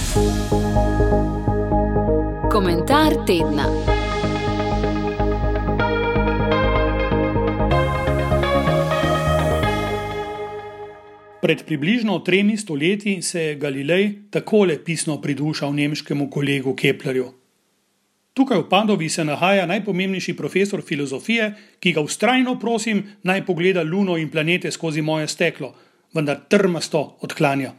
Komentar tedna. Pred približno 3 stoletji se je Galilej takole pisno pridušal nemškemu kolegu Keplerju. Tukaj v Padovi se nahaja najpomembnejši profesor filozofije, ki ga vztrajno prosim, naj pogleda luno in planete skozi moje steklo, vendar trmasto odklanja.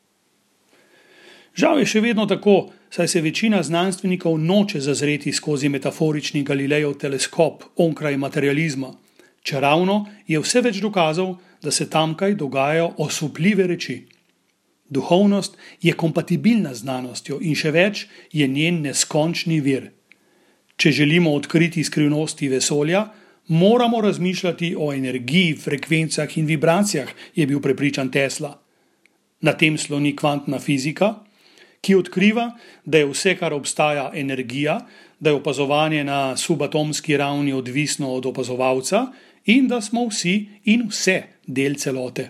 Žal je še vedno tako, saj se večina znanstvenikov noče zazreti skozi metaforični Galilejev teleskop onkraj materializma, čeravno je vse več dokazov, da se tamkaj dogajajo osupljive reči. Duhovnost je kompatibilna z znanostjo in še več je njen neskončni vir. Če želimo odkriti skrivnosti vesolja, moramo razmišljati o energiji, frekvencah in vibracijah, je bil prepričan Tesla. Na tem sloni kvantna fizika, ki odkriva, da je vse, kar obstaja, energija, da je opazovanje na subatomski ravni odvisno od opazovalca in da smo vsi in vse del celote.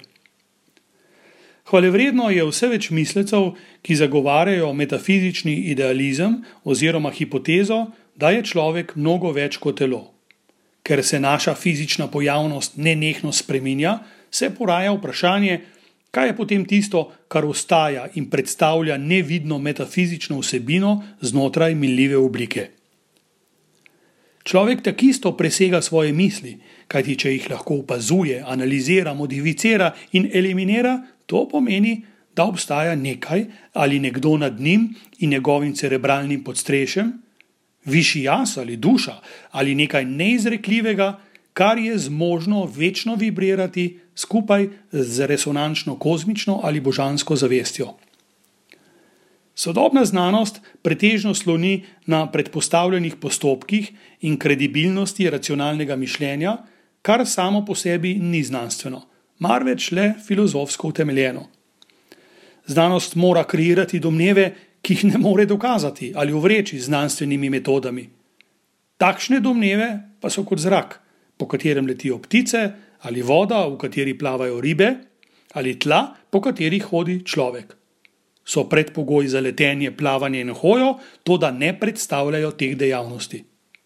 Hvalevredno je vse več mislecev, ki zagovarjajo metafizični idealizem oziroma hipotezo, da je človek mnogo več kot telo. Ker se naša fizična pojavnost nenehno spreminja, se poraja vprašanje, kaj je potem tisto, kar ostaja in predstavlja nevidno metafizično vsebino znotraj minljive oblike. Človek takisto presega svoje misli, kajti če jih lahko opazuje, analizira, modificira in eliminira, to pomeni, da obstaja nekaj ali nekdo nad njim in njegovim cerebralnim podstrešjem, višji jaz ali duša ali nekaj neizrekljivega, kar je zmožno večno vibrirati skupaj z resonančno kozmično ali božansko zavestjo. Sodobna znanost pretežno sloni na predpostavljenih postopkih in kredibilnosti racionalnega mišljenja, kar samo po sebi ni znanstveno, marveč le filozofsko utemeljeno. Znanost mora kreirati domneve, ki jih ne more dokazati ali ovreči z znanstvenimi metodami. Takšne domneve pa so kot zrak, po katerem letijo ptice, ali voda, v kateri plavajo ribe, ali tla, po katerih hodi človek. So predpogoj za letenje, plavanje in hojo, to da ne predstavljajo teh dejavnosti.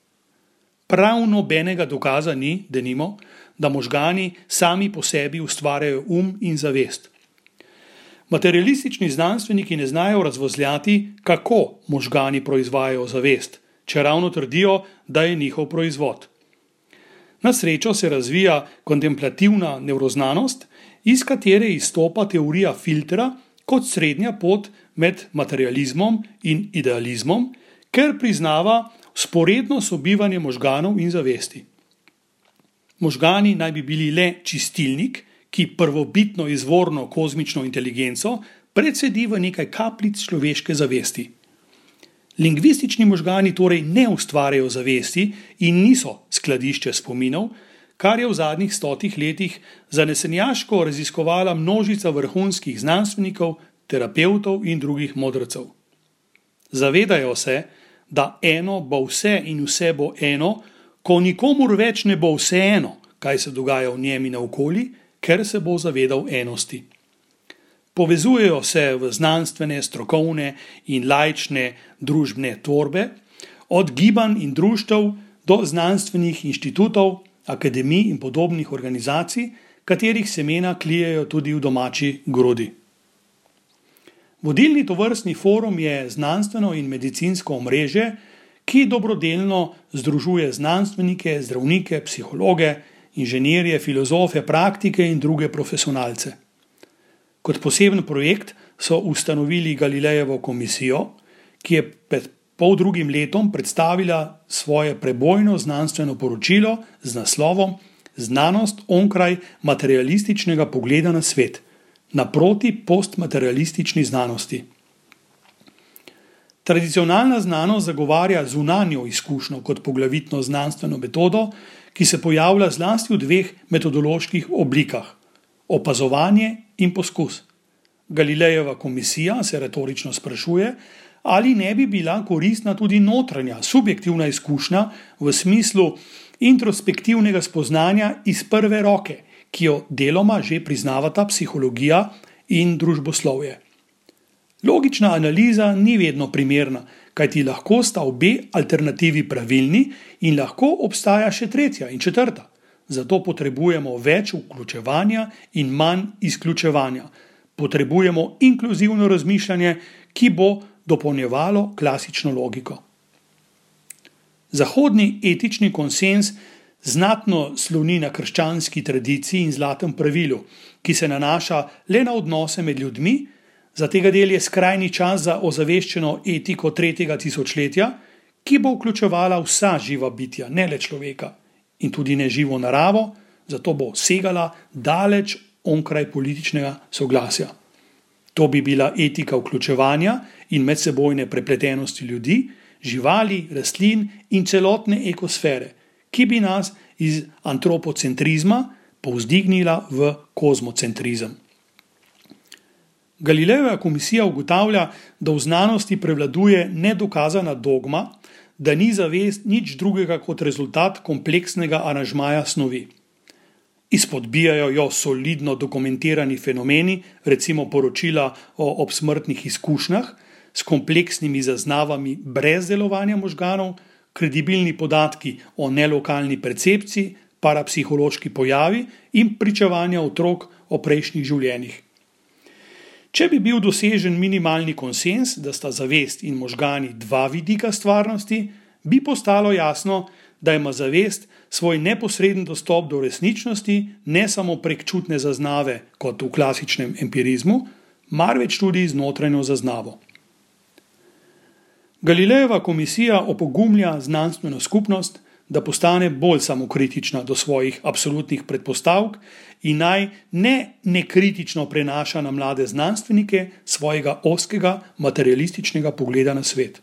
Prav nobenega dokaza ni, denimo, da možgani sami po sebi ustvarjajo in zavest. Materialistični znanstveniki ne znajo razvozljati, kako možgani proizvajajo zavest, čeravno trdijo, da je njihov proizvod. Na srečo se razvija kontemplativna nevroznanost, iz katere izstopa teorija filtra kot srednja pot med materializmom in idealizmom, ker priznava vzporedno sobivanje možganov in zavesti. Možgani naj bi bili le čistilnik, ki prvobitno izvorno kozmično inteligenco predsedi v nekaj kapljic človeške zavesti. Lingvistični možgani torej ne ustvarjajo zavesti in niso skladišče spominov, kar je v zadnjih 100 letih zanesenjaško raziskovala množica vrhunskih znanstvenikov, terapevtov in drugih modrecev. Zavedajo se, da eno bo vse in vse bo eno, ko nikomur več ne bo vseeno, kaj se dogaja v njem in naokoli, ker se bo zavedal enosti. Povezujejo se v znanstvene, strokovne in laične družbene tvorbe, od gibanj in društev do znanstvenih inštitutov, akademij in podobnih organizacij, katerih semena klijejo tudi v domači grodi. Vodilni tovrstni forum je znanstveno in medicinsko omrežje, ki dobrodelno združuje znanstvenike, zdravnike, psihologe, inženirje, filozofe, praktike in druge profesionalce. Kot poseben projekt so ustanovili Galilejevo komisijo, ki je pred poldrugim letom predstavila svoje prebojno znanstveno poročilo z naslovom Znanost onkraj materialističnega pogleda na svet, naproti postmaterialistični znanosti. Tradicionalna znanost zagovarja zunanjo izkušnjo kot poglavitno znanstveno metodo, ki se pojavlja zlasti v 2 metodoloških oblikah: opazovanje in poskus. Galilejeva komisija se retorično sprašuje, ali ne bi bila koristna tudi notranja, subjektivna izkušnja v smislu introspektivnega spoznanja iz prve roke, ki jo deloma že priznavata psihologija in družboslovje. Logična analiza ni vedno primerna, kajti lahko sta obe alternativi pravilni in lahko obstaja še tretja in četrta. Zato potrebujemo več vključevanja in manj izključevanja. Potrebujemo inkluzivno razmišljanje, ki bo dopolnjevalo klasično logiko. Zahodni etični konsenz znatno sloni na krščanski tradiciji in zlatem pravilu, ki se nanaša le na odnose med ljudmi. Za tega del je skrajni čas za ozaveščeno etiko 3. tisočletja, ki bo vključevala vsa živa bitja, ne le človeka, in tudi neživo naravo, zato bo segala daleč onkraj političnega soglasja. To bi bila etika vključevanja in medsebojne prepletenosti ljudi, živali, rastlin in celotne ekosfere, ki bi nas iz antropocentrizma povzdignila v kozmocentrizem. Galilejeva komisija ugotavlja, da v znanosti prevladuje nedokazana dogma, da ni zavest nič drugega kot rezultat kompleksnega aranžmaja snovi. Izpodbijajo jo solidno dokumentirani fenomeni, recimo poročila o obsmrtnih izkušnjah, s kompleksnimi zaznavami brez delovanja možganov, kredibilni podatki o nelokalni percepciji, parapsihološki pojavi in pričevanja otrok o prejšnjih življenjih. Če bi bil dosežen minimalni konsens, da sta zavest in možgani dva vidika stvarnosti, bi postalo jasno, da ima zavest svoj neposreden dostop do resničnosti ne samo prek čutne zaznave kot v klasičnem empirizmu, marveč tudi z notranjo zaznavo. Galilejeva komisija opogumlja znanstveno skupnost, da postane bolj samokritična do svojih absolutnih predpostavk in naj nekritično prenaša na mlade znanstvenike svojega ozkega materialističnega pogleda na svet.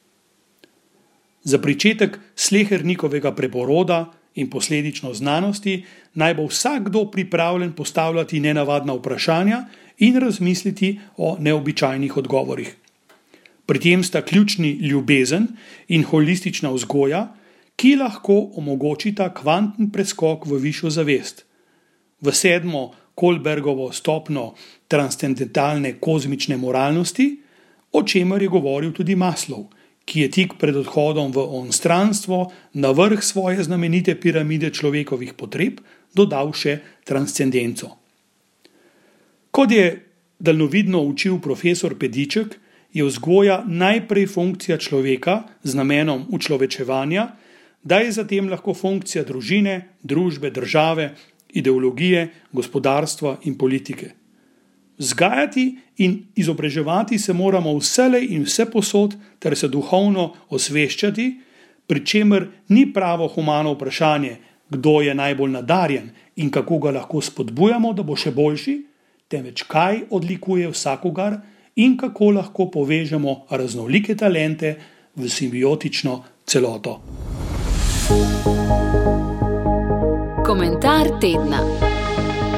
Za pričetek slehernikovega preporoda in posledično znanosti naj bo vsakdo pripravljen postavljati nenavadna vprašanja in razmisliti o neobičajnih odgovorih. Pri tem sta ključni ljubezen in holistična vzgoja, ki lahko omogočita kvanten preskok v višjo zavest. V 7. Kohlbergovo stopnjo transcendentalne kozmične moralnosti, o čemer je govoril tudi Maslow, ki je tik pred odhodom v onstranstvo na vrh svoje znamenite piramide človekovih potreb dodal še transcendenco. Kot je daljnovidno učil profesor Pediček, je vzgoja najprej funkcija človeka z namenom učlovečevanja, da je zatem lahko funkcija družine, družbe, države, ideologije, gospodarstva in politike. Vzgajati in izobraževati se moramo vselej in vsepovsod ter se duhovno osveščati, pri čemer ni pravo humano vprašanje, kdo je najbolj nadarjen in kako ga lahko spodbujamo, da bo še boljši, temveč kaj odlikuje vsakogar in kako lahko povežemo raznolike talente v simbiotično celoto. Komentar tedna.